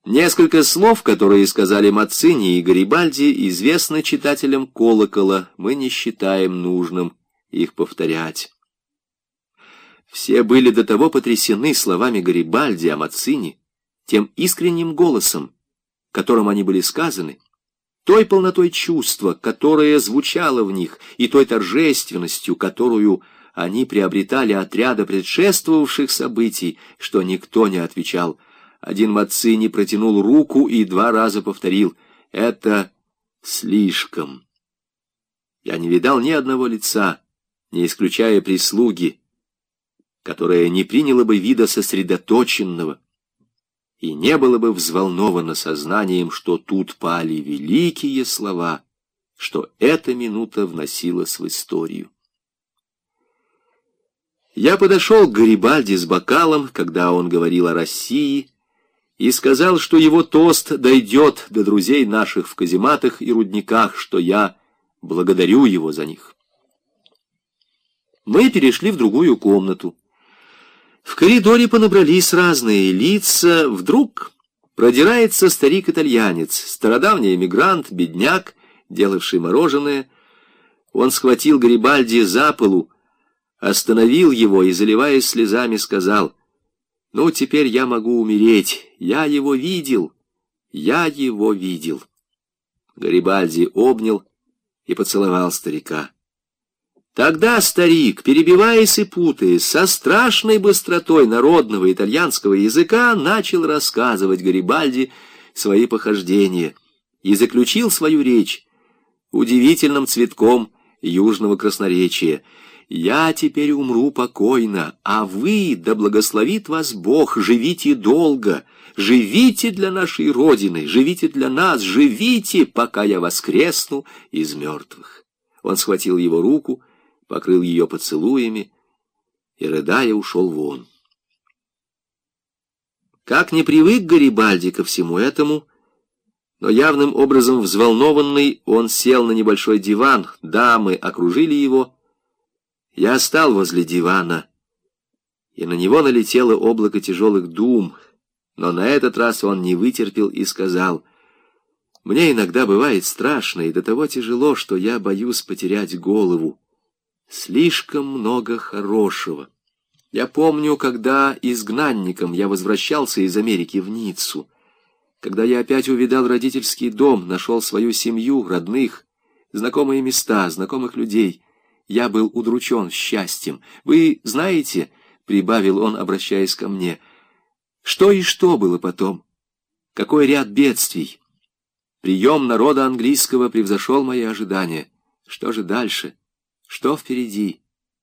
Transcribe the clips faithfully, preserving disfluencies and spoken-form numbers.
Несколько слов, которые сказали Маццини и Гарибальди, известны читателям «Колокола», мы не считаем нужным их повторять. Все были до того потрясены словами Гарибальди о Маццини, тем искренним голосом, которым они были сказаны, той полнотой чувства, которая звучала в них, и той торжественностью, которую они приобретали от ряда предшествовавших событий, что никто не отвечал. Один Маццини протянул руку и два раза повторил: «Это слишком». Я не видал ни одного лица, не исключая прислуги, которое не приняло бы вида сосредоточенного и не было бы взволновано сознанием, что тут пали великие слова, что эта минута вносилась в историю. Я подошел к Гарибальди с бокалом, когда он говорил о России, и сказал, что его тост дойдет до друзей наших в казематах и рудниках, что я благодарю его за них. Мы перешли в другую комнату. В коридоре понабрались разные лица. Вдруг продирается старик-итальянец, стародавний эмигрант, бедняк, делавший мороженое. Он схватил Гарибальди за полу, остановил его и, заливаясь слезами, сказал: «Ну, теперь я могу умереть. Я его видел. Я его видел». Гарибальди обнял и поцеловал старика. Тогда старик, перебиваясь и путаясь, со страшной быстротой народного итальянского языка начал рассказывать Гарибальди свои похождения и заключил свою речь удивительным цветком южного красноречия. «Я теперь умру покойно, а вы, да благословит вас Бог, живите долго, живите для нашей Родины, живите для нас, живите, пока я воскресну из мертвых». Он схватил его руку, покрыл ее поцелуями и, рыдая, ушел вон. Как не привык Гарибальди ко всему этому, но явным образом взволнованный, он сел на небольшой диван, дамы окружили его. Я стал возле дивана, и на него налетело облако тяжелых дум, но на этот раз он не вытерпел и сказал: «Мне иногда бывает страшно и до того тяжело, что я боюсь потерять голову. Слишком много хорошего. Я помню, когда изгнанником я возвращался из Америки в Ниццу, когда я опять увидал родительский дом, нашел свою семью, родных, знакомые места, знакомых людей. Я был удручен счастьем. Вы знаете, — прибавил он, обращаясь ко мне, — что и что было потом? Какой ряд бедствий! Прием народа английского превзошел мои ожидания. Что же дальше? Что впереди?»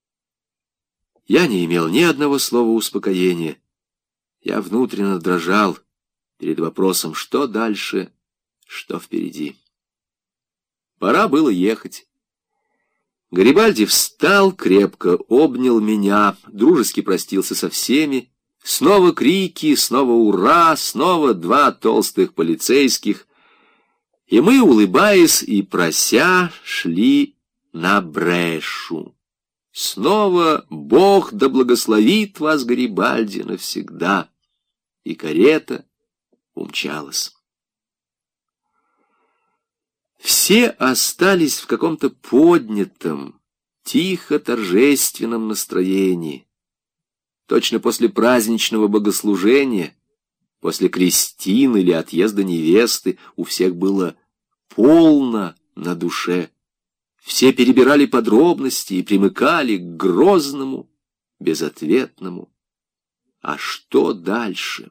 Я не имел ни одного слова успокоения. Я внутренне дрожал перед вопросом, что дальше, что впереди. Пора было ехать. Гарибальди встал, крепко обнял меня, дружески простился со всеми. Снова крики, снова ура, снова два толстых полицейских. И мы, улыбаясь и прося, шли на Брешу. Снова «Бог да благословит вас, Гарибальди, навсегда». И карета умчалась. Все остались в каком-то поднятом, тихо-торжественном настроении. Точно после праздничного богослужения, после крестин или отъезда невесты у всех было полно на душе. Все перебирали подробности и примыкали к грозному, безответному. А что дальше?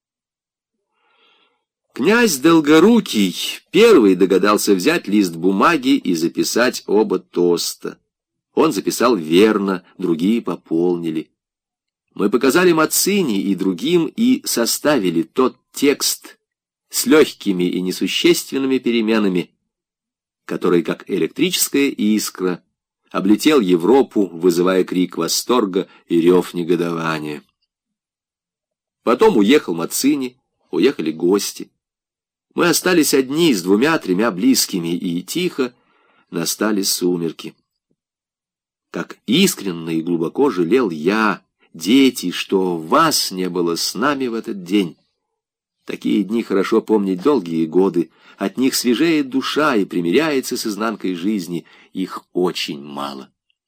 Князь Долгорукий первый догадался взять лист бумаги и записать оба тоста. Он записал верно, другие пополнили. Мы показали Маццини и другим и составили тот текст с легкими и несущественными переменами, который, как электрическая искра, облетел Европу, вызывая крик восторга и рев негодования. Потом уехал Маццини, уехали гости. Мы остались одни с двумя-тремя близкими, и тихо настали сумерки. Как искренне и глубоко жалел я, дети, что вас не было с нами в этот день. Такие дни хорошо помнить долгие годы. От них свежеет душа и примиряется с изнанкой жизни. Их очень мало.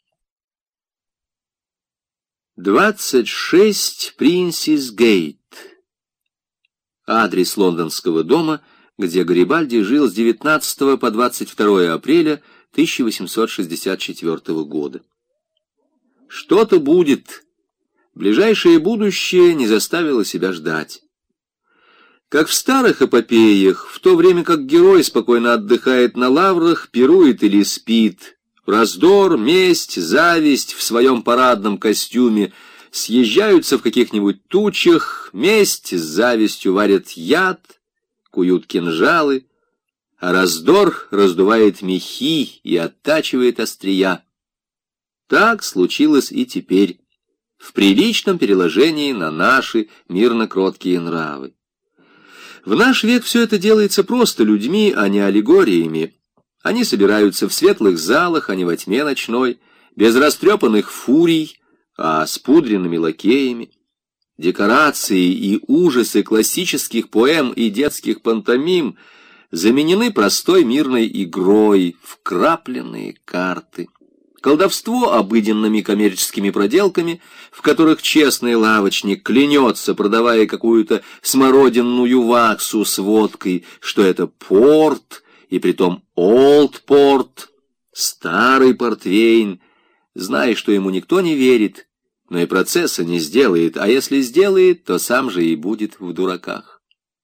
двадцать шесть Принцесс Гейт. Адрес лондонского дома, где Гарибальди жил с девятнадцатого по двадцать второе апреля тысяча восемьсот шестьдесят четвёртого года. Что-то будет. Ближайшее будущее не заставило себя ждать. Как в старых эпопеях, в то время как герой спокойно отдыхает на лаврах, пирует или спит, раздор, месть, зависть в своем парадном костюме съезжаются в каких-нибудь тучах, месть с завистью варят яд, куют кинжалы, а раздор раздувает мехи и оттачивает острия. Так случилось и теперь, в приличном переложении на наши мирно-кроткие нравы. В наш век все это делается просто людьми, а не аллегориями. Они собираются в светлых залах, а не во тьме ночной, без растрепанных фурий, а с пудренными лакеями. Декорации и ужасы классических поэм и детских пантомим заменены простой мирной игрой, вкрапленные карты. Колдовство обыденными коммерческими проделками, в которых честный лавочник клянется, продавая какую-то смородинную ваксу с водкой, что это порт, и притом олд-порт, старый портвейн, зная, что ему никто не верит, но и процесса не сделает, а если сделает, то сам же и будет в дураках.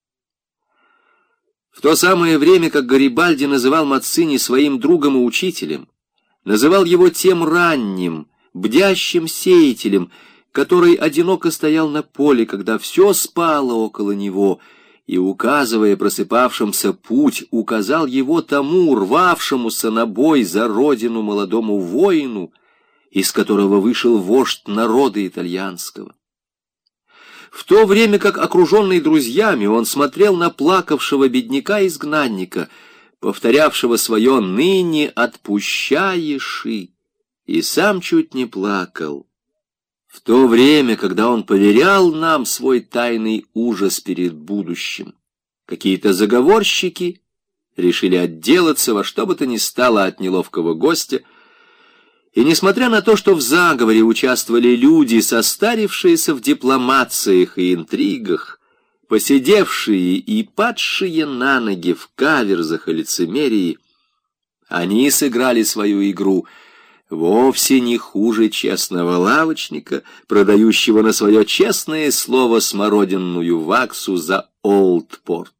В то самое время, как Гарибальди называл Маццини своим другом и учителем, называл его тем ранним, бдящим сеятелем, который одиноко стоял на поле, когда все спало около него, и, указывая просыпавшимся путь, указал его тому, рвавшемуся на бой за родину молодому воину, из которого вышел вождь народа итальянского. В то время как, окруженный друзьями, он смотрел на плакавшего бедняка-изгнанника, повторявшего свое «ныне отпущаеши», и сам чуть не плакал. В то время, когда он поверял нам свой тайный ужас перед будущим, какие-то заговорщики решили отделаться во что бы то ни стало от неловкого гостя, и несмотря на то, что в заговоре участвовали люди, состарившиеся в дипломациях и интригах, посидевшие и падшие на ноги в каверзах и лицемерии, они сыграли свою игру вовсе не хуже честного лавочника, продающего на свое честное слово смородинную ваксу за олдпорт.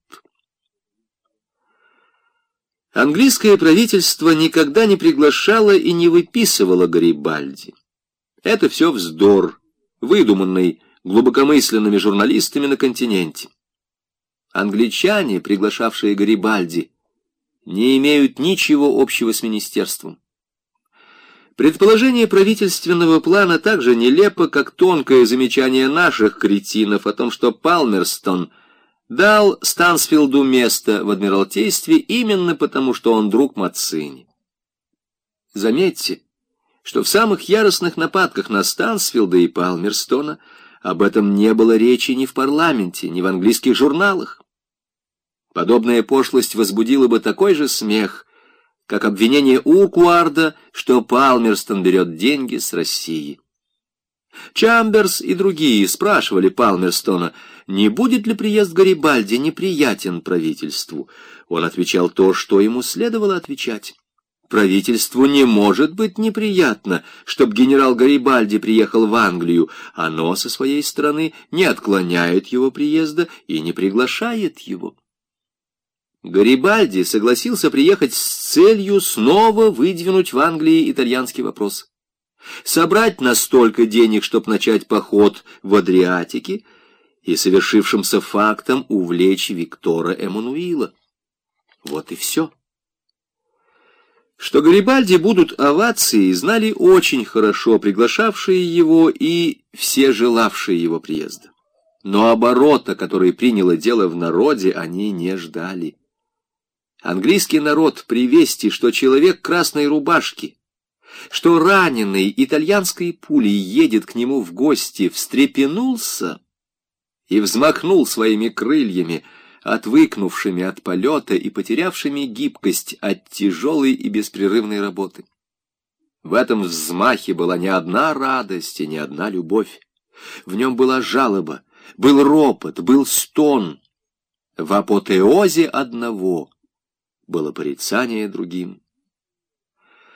Английское правительство никогда не приглашало и не выписывало Гарибальди. Это все вздор, выдуманный глубокомысленными журналистами на континенте. Англичане, приглашавшие Гарибальди, не имеют ничего общего с министерством. Предположение правительственного плана так же нелепо, как тонкое замечание наших кретинов о том, что Палмерстон дал Стансфилду место в Адмиралтействе именно потому, что он друг Маццини. Заметьте, что в самых яростных нападках на Стансфилда и Палмерстона об этом не было речи ни в парламенте, ни в английских журналах. Подобная пошлость возбудила бы такой же смех, как обвинение Уркуарда, что Палмерстон берет деньги с России. Чамберс и другие спрашивали Палмерстона, не будет ли приезд Гарибальди неприятен правительству. Он отвечал то, что ему следовало отвечать. Правительству не может быть неприятно, чтобы генерал Гарибальди приехал в Англию. Оно со своей стороны не отклоняет его приезда и не приглашает его. Гарибальди согласился приехать с целью снова выдвинуть в Англии итальянский вопрос. Собрать настолько денег, чтобы начать поход в Адриатике, и совершившимся фактом увлечь Виктора Эммануила. Вот и все. Что Гарибальди будут овации, знали очень хорошо приглашавшие его и все желавшие его приезда. Но оборота, который приняло дело в народе, они не ждали. Английский народ при вести, что человек красной рубашки, что раненый итальянской пулей едет к нему в гости, встрепенулся и взмахнул своими крыльями, отвыкнувшими от полета и потерявшими гибкость от тяжелой и беспрерывной работы. В этом взмахе была не одна радость и не одна любовь. В нем была жалоба, был ропот, был стон. В апотеозе одного было порицание другим.